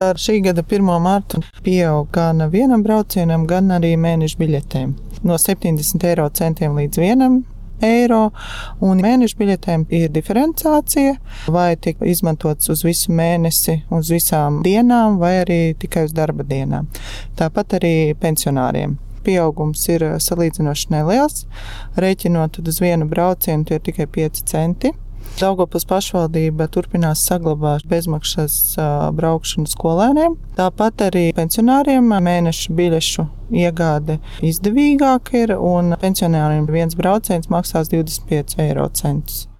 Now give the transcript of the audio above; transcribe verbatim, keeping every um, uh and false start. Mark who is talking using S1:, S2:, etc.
S1: Ar šī gada pirmo martu pieaug gan vienam braucienam, gan arī mēneša biļetēm. No septiņdesmit eiro centiem līdz vienam eiro, un mēneša biļetēm ir diferenciācija, vai tiek izmantots uz visu mēnesi, uz visām dienām, vai arī tikai uz darba dienām. Tāpat arī pensionāriem. Pieaugums ir salīdzinoši neliels, rēķinot uz vienu braucienu, tie ir tikai pieci centi. Daugavpils pašvaldība turpinās saglabāt bezmaksas braukšanu skolēniem. Tāpat arī pensionāriem mēneša biļešu iegāde izdevīgāk ir, un pensionāriem viens brauciens maksās divdesmit pieci eiro centus.